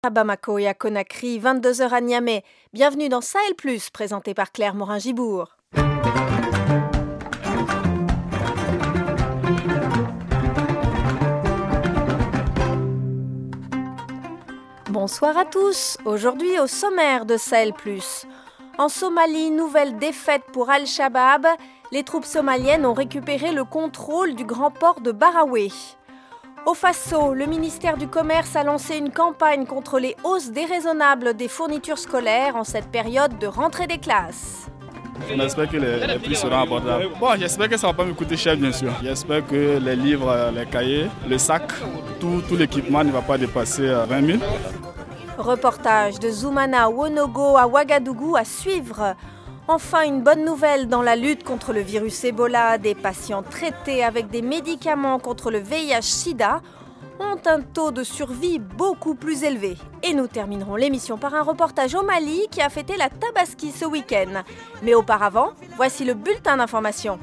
À Bamako et à Conakry, 22h à Niamey. Bienvenue dans Sahel Plus, présenté par Claire Morin-Gibourg. Bonsoir à tous. Aujourd'hui au sommaire de Sahel Plus. En Somalie, nouvelle défaite pour Al-Shabaab. Les troupes somaliennes ont récupéré le contrôle du grand port de Baraoué. Au Faso, le ministère du Commerce a lancé une campagne contre les hausses déraisonnables des fournitures scolaires en cette période de rentrée des classes. J'espère que les prix seront abordables. Bon, j'espère que ça ne va pas me coûter cher, bien sûr. J'espère que les livres, les cahiers, le sac, tout l'équipement ne va pas dépasser 20 000. Reportage de Zoumana Wonogo à Ouagadougou à suivre. Enfin, une bonne nouvelle dans la lutte contre le virus Ebola. Des patients traités avec des médicaments contre le VIH-Sida ont un taux de survie beaucoup plus élevé. Et nous terminerons l'émission par un reportage au Mali qui a fêté la Tabaski ce week-end. Mais auparavant, voici le bulletin d'information.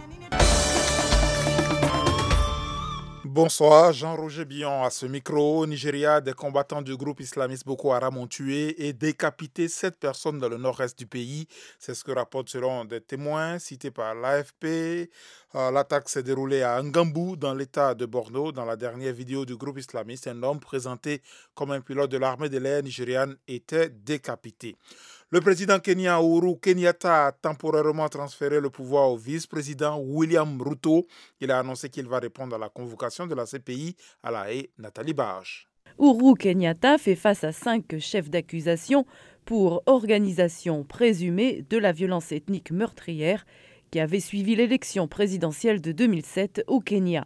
Bonsoir, Jean-Roger Billon à ce micro. Au Nigeria, des combattants du groupe islamiste Boko Haram ont tué et décapité 7 personnes dans le nord-est du pays. C'est ce que rapportent selon des témoins cités par l'AFP. L'attaque s'est déroulée à Ngambou, dans l'état de Borno. Dans la dernière vidéo du groupe islamiste, un homme présenté comme un pilote de l'armée de l'air nigériane était décapité. Le président kenyan Uhuru Kenyatta a temporairement transféré le pouvoir au vice-président William Ruto. Il a annoncé qu'il va répondre à la convocation de la CPI à La Haye. Nathalie Barge. Uhuru Kenyatta fait face à 5 chefs d'accusation pour organisation présumée de la violence ethnique meurtrière qui avait suivi l'élection présidentielle de 2007 au Kenya.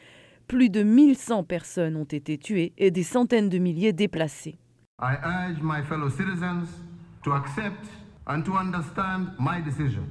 Plus de 1100 personnes ont été tuées et des centaines de milliers déplacées. I urge my fellow citizens to accept and to understand my decision.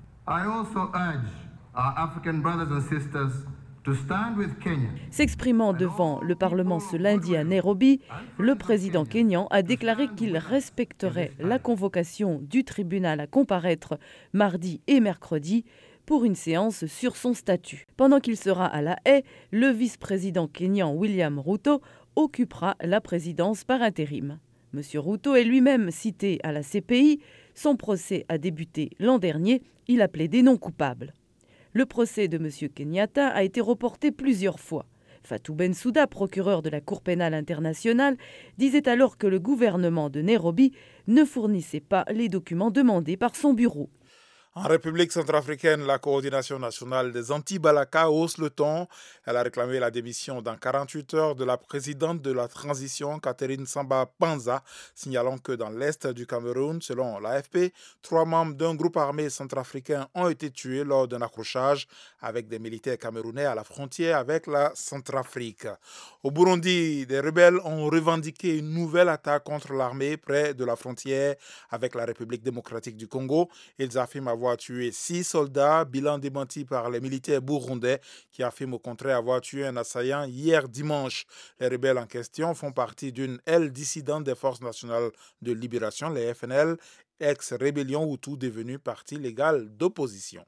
I also urge our African brothers and sisters to stand with Kenya. S'exprimant devant le Parlement ce lundi à Nairobi, le président kényan a déclaré qu'il respecterait la convocation du tribunal à comparaître mardi et mercredi pour une séance sur son statut. Pendant qu'il sera à La Haye, le vice-président kényan William Ruto occupera la présidence par intérim. M. Ruto est lui-même cité à la CPI. Son procès a débuté l'an dernier. Il a plaidé non coupable. Le procès de M. Kenyatta a été reporté plusieurs fois. Fatou Bensouda, procureur de la Cour pénale internationale, disait alors que le gouvernement de Nairobi ne fournissait pas les documents demandés par son bureau. En République centrafricaine, la coordination nationale des anti-Balaka hausse le ton. Elle a réclamé la démission dans 48 heures de la présidente de la transition, Catherine Samba Panza, signalant que dans l'est du Cameroun, selon l'AFP, 3 membres d'un groupe armé centrafricain ont été tués lors d'un accrochage avec des militaires camerounais à la frontière avec la Centrafrique. Au Burundi, des rebelles ont revendiqué une nouvelle attaque contre l'armée près de la frontière avec la République démocratique du Congo. Ils affirment avoir tué 6 soldats, bilan démenti par les militaires burundais qui affirment au contraire avoir tué un assaillant hier dimanche. Les rebelles en question font partie d'une aile dissidente des Forces nationales de libération, les FNL, ex-rébellion Hutu devenue parti légal d'opposition.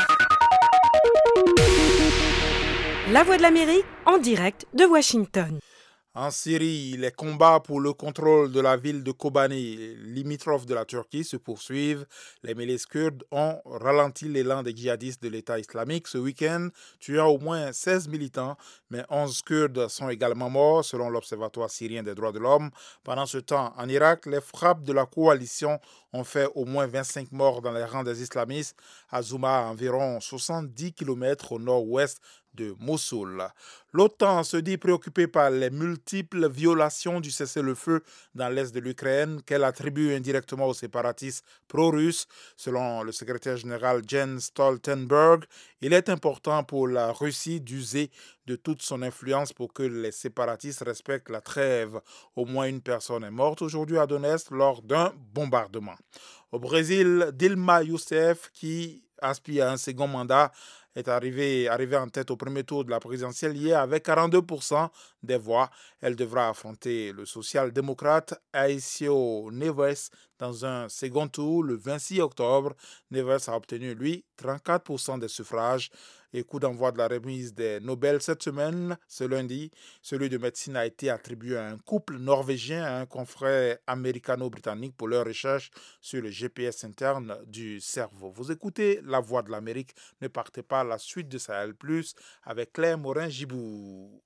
La Voix de l'Amérique en direct de Washington. En Syrie, les combats pour le contrôle de la ville de Kobane, limitrophe de la Turquie, se poursuivent. Les milices kurdes ont ralenti l'élan des djihadistes de l'État islamique ce week-end, tuant au moins 16 militants, mais 11 Kurdes sont également morts, selon l'Observatoire syrien des droits de l'homme. Pendant ce temps, en Irak, les frappes de la coalition ont fait au moins 25 morts dans les rangs des islamistes, à Zouma, à environ 70 km au nord-ouest de Mossoul. L'OTAN se dit préoccupée par les multiples violations du cessez-le-feu dans l'est de l'Ukraine qu'elle attribue indirectement aux séparatistes pro-russes. Selon le secrétaire général Jens Stoltenberg, il est important pour la Russie d'user de toute son influence pour que les séparatistes respectent la trêve. Au moins une personne est morte aujourd'hui à Donetsk lors d'un bombardement. Au Brésil, Dilma Rousseff, qui aspire à un second mandat, est arrivée en tête au premier tour de la présidentielle hier avec 42% des voix. Elle devra affronter le social-démocrate Aécio Neves dans un second tour le 26 octobre. Neves a obtenu, lui, 34% des suffrages. Et coup d'envoi de la remise des Nobel cette semaine, ce lundi, celui de médecine a été attribué à un couple norvégien, à un confrère américano-britannique pour leur recherche sur le GPS interne du cerveau. Vous écoutez La Voix de l'Amérique, ne partez pas à la suite de Sahel Plus avec Claire Morin-Gibou.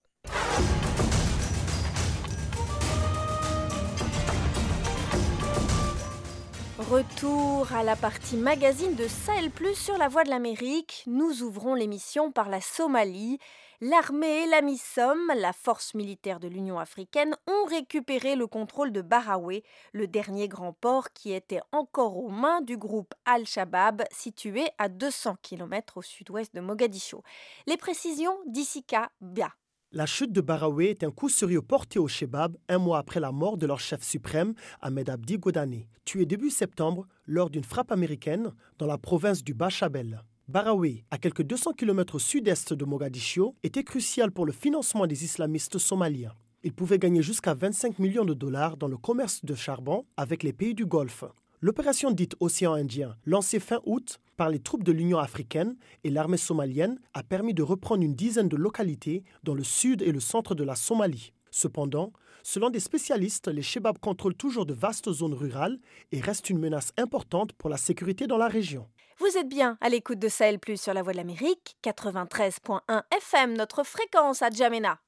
Retour à la partie magazine de Sahel Plus sur La Voix de l'Amérique. Nous ouvrons l'émission par la Somalie. L'armée et l'AMISOM, la force militaire de l'Union africaine, ont récupéré le contrôle de Baraoué, le dernier grand port qui était encore aux mains du groupe Al-Shabaab, situé à 200 km au sud-ouest de Mogadiscio. Les précisions d'Issika Bia. La chute de Baraoué est un coup sérieux porté au Shabab un mois après la mort de leur chef suprême, Ahmed Abdi Godane, tué début septembre lors d'une frappe américaine dans la province du Bas-Shabelle. Baraoué, à quelques 200 km au sud-est de Mogadiscio, était crucial pour le financement des islamistes somaliens. Il pouvait gagner jusqu'à 25 millions de dollars dans le commerce de charbon avec les pays du Golfe. L'opération dite Océan Indien, lancée fin août par les troupes de l'Union africaine et l'armée somalienne, a permis de reprendre une dizaine de localités dans le sud et le centre de la Somalie. Cependant, selon des spécialistes, les Shabab contrôlent toujours de vastes zones rurales et restent une menace importante pour la sécurité dans la région. Vous êtes bien à l'écoute de Sahel Plus sur La Voix de l'Amérique, 93.1 FM, notre fréquence à Djamena.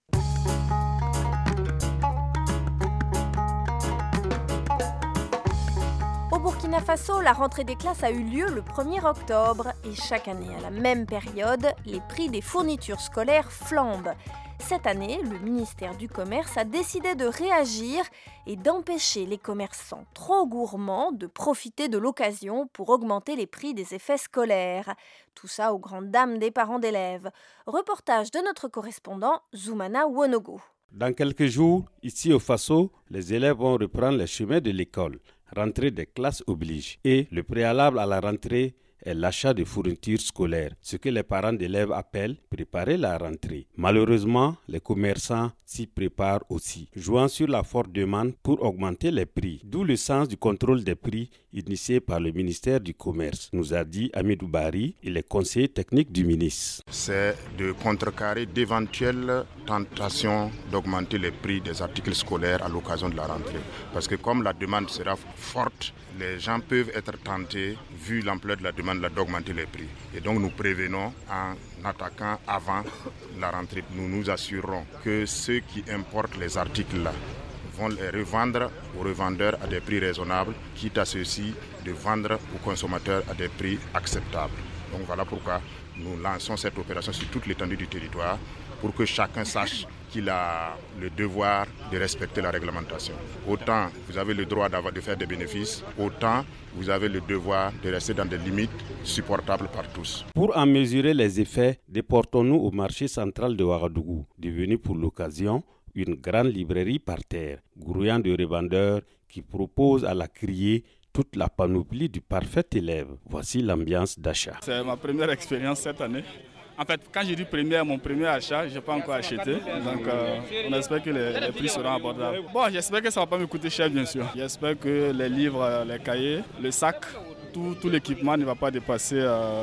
Au Burkina Faso, la rentrée des classes a eu lieu le 1er octobre et chaque année à la même période, les prix des fournitures scolaires flambent. Cette année, le ministère du Commerce a décidé de réagir et d'empêcher les commerçants trop gourmands de profiter de l'occasion pour augmenter les prix des effets scolaires. Tout ça aux grandes dames des parents d'élèves. Reportage de notre correspondant Zoumana Wonogo. Dans quelques jours, ici au Faso, les élèves vont reprendre le chemin de l'école. Rentrée des classes oblige. Et le préalable à la rentrée est l'achat de fournitures scolaires, ce que les parents d'élèves appellent préparer la rentrée. Malheureusement, les commerçants s'y préparent aussi, jouant sur la forte demande pour augmenter les prix. D'où le sens du contrôle des prix initié par le ministère du Commerce, nous a dit Amidou Bari, il est conseiller technique du ministre. C'est de contrecarrer d'éventuelles tentations d'augmenter les prix des articles scolaires à l'occasion de la rentrée. Parce que comme la demande sera forte, les gens peuvent être tentés, vu l'ampleur de la demande, d'augmenter les prix. Et donc nous prévenons en attaquant avant la rentrée. Nous nous assurons que ceux qui importent les articles-là vont les revendre aux revendeurs à des prix raisonnables, quitte à ceux-ci de vendre aux consommateurs à des prix acceptables. Donc voilà pourquoi nous lançons cette opération sur toute l'étendue du territoire pour que chacun sache qu'il a le devoir de respecter la réglementation. Autant vous avez le droit de faire des bénéfices, autant vous avez le devoir de rester dans des limites supportables par tous. Pour en mesurer les effets, déportons-nous au marché central de Ouagadougou, devenu pour l'occasion une grande librairie par terre, grouillant de revendeurs qui proposent à la criée toute la panoplie du parfait élève. Voici l'ambiance d'achat. C'est ma première expérience cette année. En fait, quand je dis première, mon premier achat, je n'ai pas encore acheté. Donc, on espère que les prix seront abordables. Bon, j'espère que ça ne va pas me coûter cher, bien sûr. J'espère que les livres, les cahiers, le sac, tout l'équipement ne va pas dépasser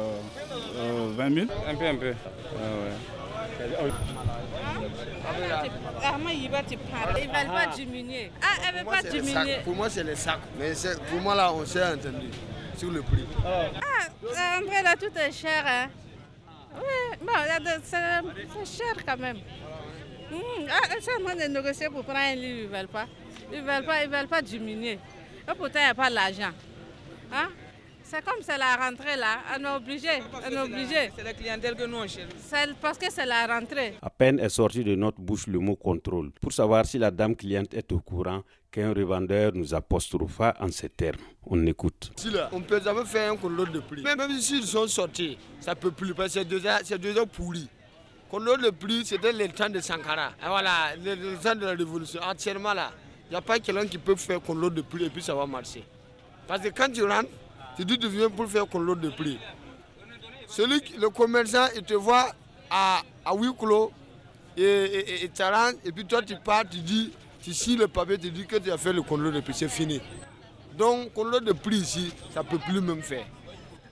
20 000. Un peu. Ouais. Ils ne veulent pas diminuer. Elles ne veulent pas diminuer. Pour moi, c'est les sacs. Mais pour moi, là, on s'est entendu sur le prix. En vrai, là, tout est cher. Hein? Oui, bon, c'est cher quand même. C'est à moi de négocier pour prendre un livre, ils ne veulent pas. Ils ne veulent pas diminuer. Et pourtant, il n'y a pas d'argent. Hein? C'est comme c'est la rentrée là, on est obligé. C'est la clientèle que nous on cherche. C'est parce que c'est la rentrée. À peine est sorti de notre bouche le mot contrôle, pour savoir si la dame cliente est au courant qu'un revendeur nous apostropha en ces termes. On écoute. Si là, on peut jamais faire un contrôle de prix. Même s'ils sont sortis, ça peut plus parce que c'est déjà pourri. Contrôle de prix, c'était le temps de Sankara. Et voilà, le temps de la révolution. Entièrement là, il n'y a pas quelqu'un qui peut faire contrôle de prix et puis ça va marcher. Parce que quand tu rentres, tu viens pour faire contrôle de prix. Le commerçant, il te voit à huis clos et tu rentres et puis toi tu pars, tu dis, tu signes le papier, tu dis que tu as fait le contrôle de prix, c'est fini. Donc, contrôle de prix ici, ça ne peut plus même faire.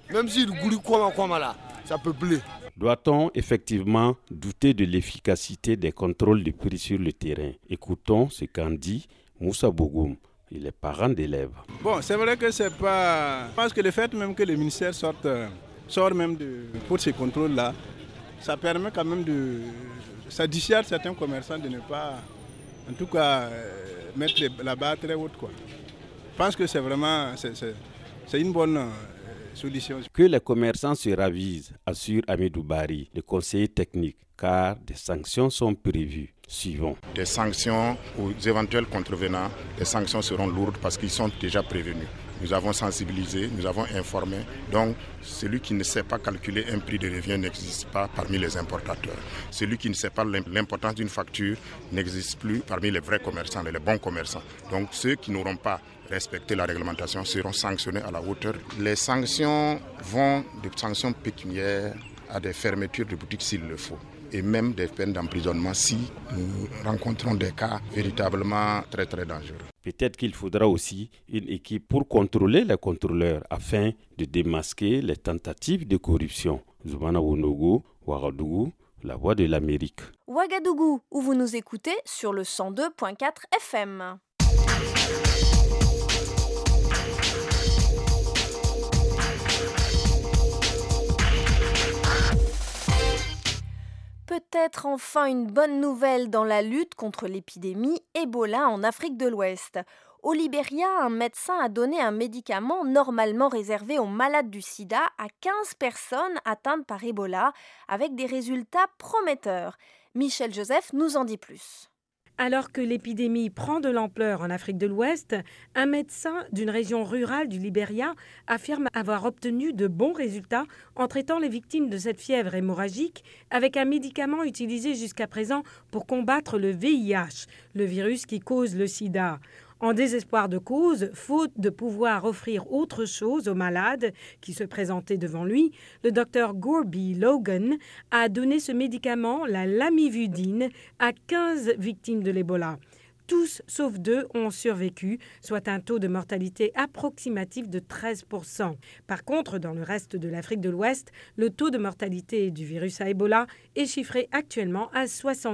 Même si le goût comme là, ça peut plaire. Doit-on effectivement douter de l'efficacité des contrôles de prix sur le terrain? Écoutons ce qu'en dit Moussa Bogoum. Il est parent d'élèves. Bon, c'est vrai que c'est pas... Je pense que le fait même que le ministère sort même pour ces contrôles-là, ça permet quand même ça dissuade certains commerçants de ne pas, en tout cas, mettre la barre très haute, quoi. Je pense que c'est vraiment... C'est une bonne solution. Que les commerçants se ravisent, assure Amidou Bari, le conseiller technique, car des sanctions sont prévues. Suivons. Des sanctions aux éventuels contrevenants, les sanctions seront lourdes parce qu'ils sont déjà prévenus. Nous avons sensibilisé, nous avons informé. Donc, celui qui ne sait pas calculer un prix de revient n'existe pas parmi les importateurs. Celui qui ne sait pas l'importance d'une facture n'existe plus parmi les vrais commerçants, les bons commerçants. Donc, ceux qui n'auront pas respecté la réglementation seront sanctionnés à la hauteur. Les sanctions vont de sanctions pécuniaires à des fermetures de boutiques s'il le faut, et même des peines d'emprisonnement si nous rencontrons des cas véritablement très très dangereux. Peut-être qu'il faudra aussi une équipe pour contrôler les contrôleurs afin de démasquer les tentatives de corruption. Zoumana Wonogo, Ouagadougou, la voix de l'Amérique. Ouagadougou, où vous nous écoutez sur le 102.4 FM. Peut-être enfin une bonne nouvelle dans la lutte contre l'épidémie Ebola en Afrique de l'Ouest. Au Libéria, un médecin a donné un médicament normalement réservé aux malades du sida à 15 personnes atteintes par Ebola, avec des résultats prometteurs. Michel Joseph nous en dit plus. Alors que l'épidémie prend de l'ampleur en Afrique de l'Ouest, un médecin d'une région rurale du Libéria affirme avoir obtenu de bons résultats en traitant les victimes de cette fièvre hémorragique avec un médicament utilisé jusqu'à présent pour combattre le VIH, le virus qui cause le sida. En désespoir de cause, faute de pouvoir offrir autre chose aux malades qui se présentaient devant lui, le docteur Gorby Logan a donné ce médicament, la lamivudine, à 15 victimes de l'Ebola. Tous, sauf 2, ont survécu, soit un taux de mortalité approximatif de 13%. Par contre, dans le reste de l'Afrique de l'Ouest, le taux de mortalité du virus à Ebola est chiffré actuellement à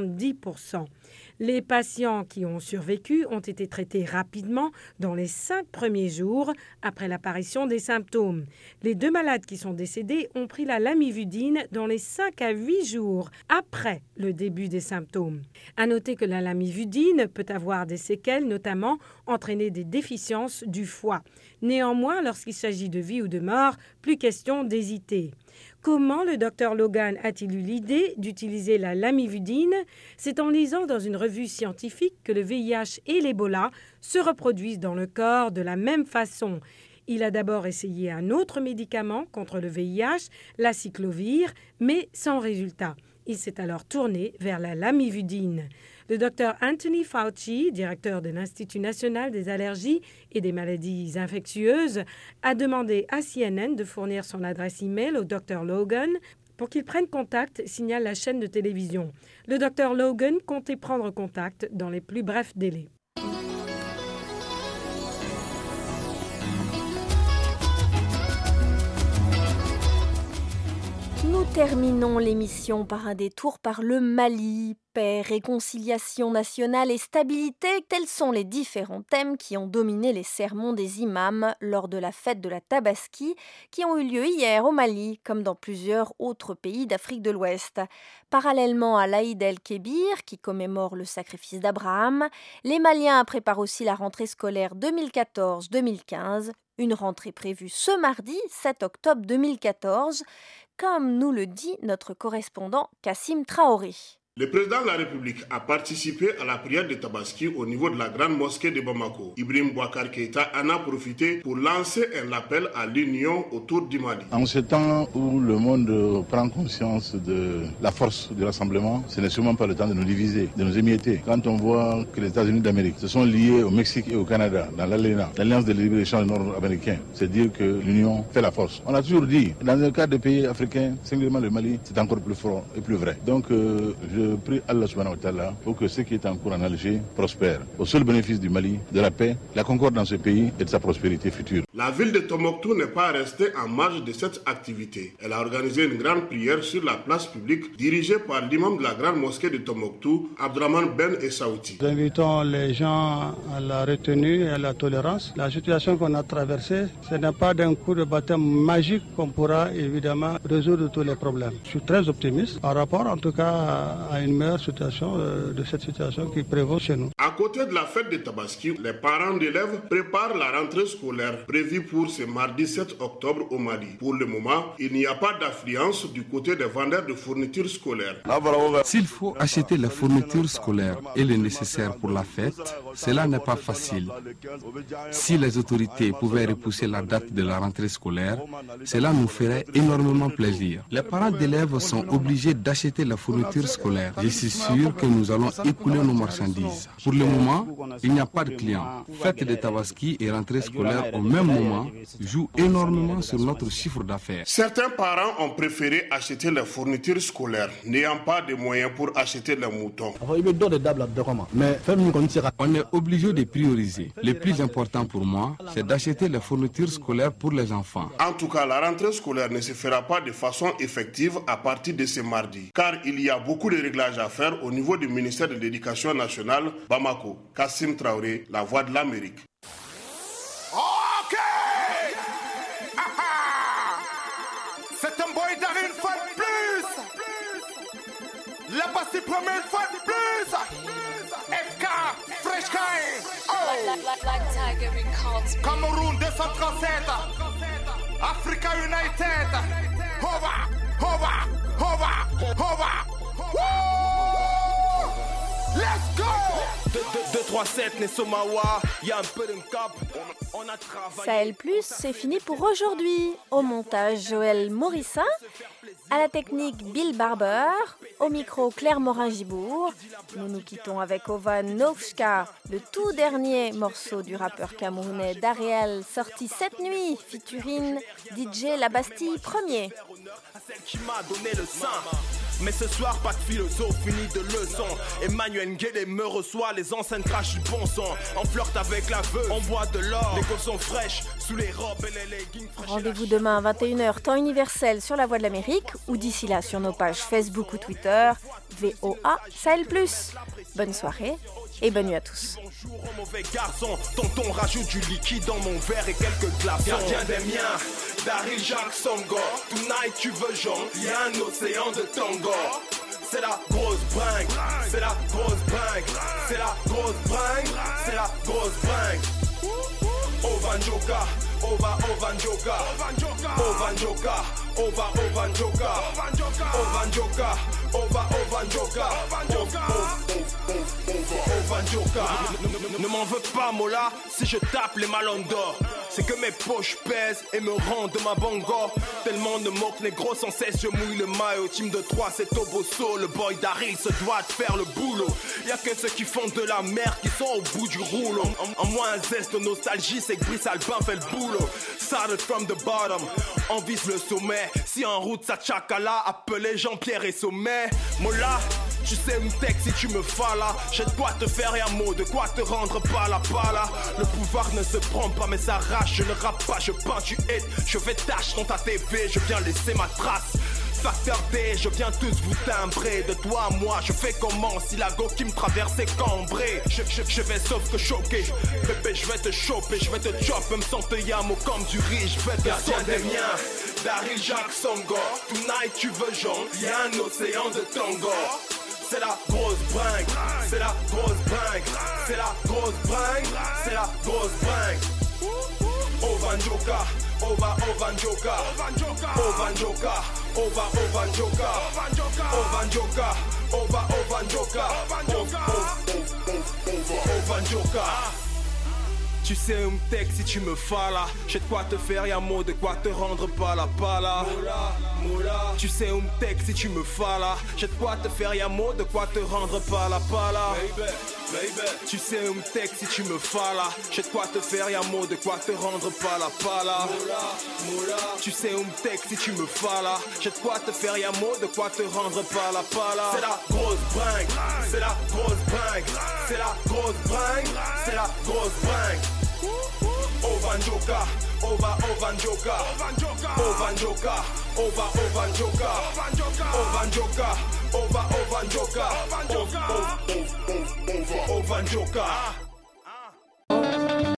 70%. Les patients qui ont survécu ont été traités rapidement dans les 5 premiers jours après l'apparition des symptômes. Les 2 malades qui sont décédés ont pris la lamivudine dans les 5 à 8 jours après le début des symptômes. À noter que la lamivudine peut avoir des séquelles, notamment entraîner des déficiences du foie. Néanmoins, lorsqu'il s'agit de vie ou de mort, plus question d'hésiter. Comment le docteur Logan a-t-il eu l'idée d'utiliser la lamivudine? C'est en lisant dans une revue scientifique que le VIH et l'Ebola se reproduisent dans le corps de la même façon. Il a d'abord essayé un autre médicament contre le VIH, l'aciclovir, mais sans résultat. Il s'est alors tourné vers la lamivudine. Le docteur Anthony Fauci, directeur de l'Institut national des allergies et des maladies infectieuses, a demandé à CNN de fournir son adresse e-mail au docteur Logan pour qu'il prenne contact, signale la chaîne de télévision. Le docteur Logan comptait prendre contact dans les plus brefs délais. Nous terminons l'émission par un détour par le Mali. Paix, réconciliation nationale et stabilité, tels sont les différents thèmes qui ont dominé les sermons des imams lors de la fête de la Tabaski qui ont eu lieu hier au Mali, comme dans plusieurs autres pays d'Afrique de l'Ouest. Parallèlement à l'Aïd el-Kébir, qui commémore le sacrifice d'Abraham, les Maliens préparent aussi la rentrée scolaire 2014-2015, une rentrée prévue ce mardi 7 octobre 2014, comme nous le dit notre correspondant Kassim Traoré. Le président de la République a participé à la prière de Tabaski au niveau de la grande mosquée de Bamako. Ibrahim Boubacar Keïta en a profité pour lancer un appel à l'union autour du Mali. En ce temps où le monde prend conscience de la force de rassemblement, ce n'est sûrement pas le temps de nous diviser, de nous émietter. Quand on voit que les États-Unis d'Amérique se sont liés au Mexique et au Canada dans l'ALENA, l'Alliance de libre-échange nord-américain, c'est dire que l'union fait la force. On a toujours dit, dans le cas des pays africains, singulièrement le Mali, c'est encore plus fort et plus vrai. Donc je je prie Allah subhanahu wa ta'ala pour que ce qui est en cours en Alger prospère, au seul bénéfice du Mali, de la paix, la concorde dans ce pays et de sa prospérité future. La ville de Tombouctou n'est pas restée en marge de cette activité. Elle a organisé une grande prière sur la place publique dirigée par l'imam de la grande mosquée de Tombouctou, Abdraman Ben Essaouti. Nous invitons les gens à la retenue et à la tolérance. La situation qu'on a traversée, ce n'est pas d'un coup de baptême magique qu'on pourra évidemment résoudre tous les problèmes. Je suis très optimiste par rapport en tout cas à une meilleure situation de cette situation qui prévaut chez nous. À côté de la fête de Tabaski, les parents d'élèves préparent la rentrée scolaire prévue pour ce mardi 7 octobre au Mali. Pour le moment, il n'y a pas d'affluence du côté des vendeurs de fournitures scolaires. S'il faut acheter les fournitures scolaires et le nécessaire pour la fête, cela n'est pas facile. Si les autorités pouvaient repousser la date de la rentrée scolaire, cela nous ferait énormément plaisir. Les parents d'élèves sont obligés d'acheter la fourniture scolaire. Je suis sûr que nous allons écouler nos marchandises. Pour le moment, il n'y a pas de clients. Fête de Tabaski et rentrée scolaire au même moment jouent énormément sur notre chiffre d'affaires. Certains parents ont préféré acheter les fournitures scolaires, n'ayant pas de moyens pour acheter les moutons. On est obligé de prioriser. Le plus important pour moi, c'est d'acheter les fournitures scolaires pour les enfants. En tout cas, la rentrée scolaire ne se fera pas de façon effective à partir de ce mardi, car il y a beaucoup de réglages à faire au niveau du ministère de l'Éducation nationale, Bamako. Kassim Traoré, La Voix de l'Amérique. Ok! C'est un boy d'arrêt une fois de plus! La Bastille promet une fois de plus! FK, Fresh Kai! Oh! Cameroun 237! Africa United! Hova! Hova! Hova! Hova! Woo! Let's go! 237 Nesomawa, il y a un peu de cap. On a travaillé. Sahel Plus, c'est fini pour aujourd'hui. Au montage, Joël Morissin. À la technique, Bill Barber. Au micro, Claire Morin-Gibourg. Nous nous quittons avec Ovan Novska, le tout dernier morceau du rappeur camerounais Dariel, sorti cette nuit, featuring DJ La Bastille Premier. Celle qui m'a donné le sein. Mais ce soir, pas de philosophe, fini de leçon. Emmanuel Guédé me reçoit, les enceintes crachent du bon son. On flirte avec la veuve, on boit de l'or. Les gosses sont fraîches, sous les robes et les leggings. Rendez-vous demain à 21h, temps universel sur La Voix de l'Amérique, ou d'ici là sur nos pages Facebook ou Twitter, VOA Sahel Plus. Bonne soirée et bonne nuit à tous. Bonjour au mauvais garçon, tonton rajoute du liquide dans mon verre et quelques glaçons. Gardien des miens, Daryl Jacques Songo. Tonight tu veux jaune, y a un océan de tango. C'est la grosse bringue, c'est la grosse bringue, c'est la grosse bringue, c'est la grosse bringue. Ovanjoka, Ova Ovanjoka, Ovanjoka, Ova Ovanjoka, Ovanjoka, Ova Ovanjoka, Ovanjoka. Ne m'en veux pas Mola, si je tape les malons d'or. C'est que mes poches pèsent et me rendent ma bango. Tellement de moque négro sans cesse, je mouille le maillot. Team de 3 c'est Toboso, le boy d'Harry se doit de faire le boulot. Y'a que ceux qui font de la merde qui sont au bout du rouleau. En moins un zeste de nostalgie, c'est que Brice Albin fait le boulot. Started from the bottom, on vise le sommet. Si en route ça tchakala, appelez Jean-Pierre et Sommet. Mola, tu sais une texte si tu me falas. J'ai de quoi te faire et un mot, de quoi te rendre pala. Le pouvoir ne se prend pas mais ça rage. Je ne rappe pas, je peins, tu hais. Je fais tâche dans ta TV, je viens laisser ma trace. Facteur D, je viens tous vous timbrer. De toi à moi, je fais comment si la go qui me traverse est cambrée. Je vais sauf que choquer. Bébé, je vais te choper, je vais te chop. Même sans te yamo comme du riz, je vais te gardien des miens. Daryl Jacques Songo. Tonight tu veux jaune, y'a un océan de tango. C'est la grosse bringue, c'est la grosse bringue, c'est la grosse bringue, c'est la grosse bringue. Ovanjoka, Ova Ovanjoka, Ovanjoka, Ova Ovanjoka, Ovanjoka, Ova Ovanjoka, Ovanjoka. Tu sais un texte si tu me falas. J'ai de quoi te faire, y'a mot de quoi te rendre pala. Moula. Tu sais un texte si tu me falas. J'ai de quoi te faire, y'a mot de quoi te rendre pala. Baby. baby. Tu sais où me texte si tu me falas. J'ai de quoi te faire, y'a mot de quoi te rendre pala pala. Moula, tu sais où me texte si tu me falas. J'ai de quoi te faire, y'a mot de quoi te rendre pala pala. C'est la grosse bringue, c'est la grosse bringue, c'est la grosse bringue, c'est la grosse bringue. Ovanjoka, Ova Ovanjoka, Ovanjoka, Ova Ovanjoka, Ovanjoka, Ova Ovanjoka, Ovanjoka.